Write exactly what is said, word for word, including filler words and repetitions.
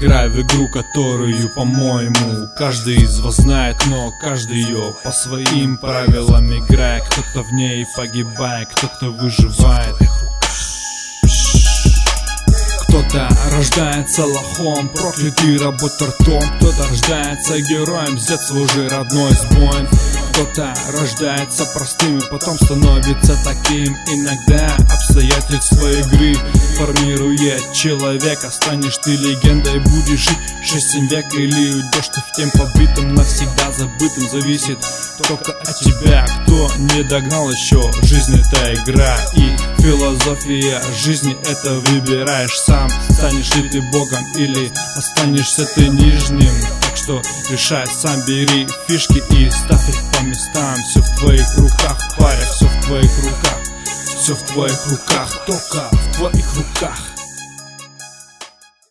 играй в игру, которую, по-моему, каждый из вас знает, но каждый ее по своим правилам играет. Кто-то в ней погибает, кто-то выживает. Кто-то рождается лохом, проклятый работа ртом. Кто-то рождается героем, с детства уже родной сбоин. Кто-то рождается простым и потом становится таким. Иногда обстоятельства игры формирует человека. Станешь ты легендой, будешь жить шесть-семь век, или уйдешь ты в тем побитым, навсегда забытым. Зависит только от тебя, кто не догнал еще. Жизнь — это игра, и философия жизни — это выбираешь сам. Станешь ли ты богом или останешься ты нижним. Так что решай сам, бери фишки и ставь их по местам. Все в твоих руках, паря, все в твоих руках. Все в твоих руках, только в твоих руках.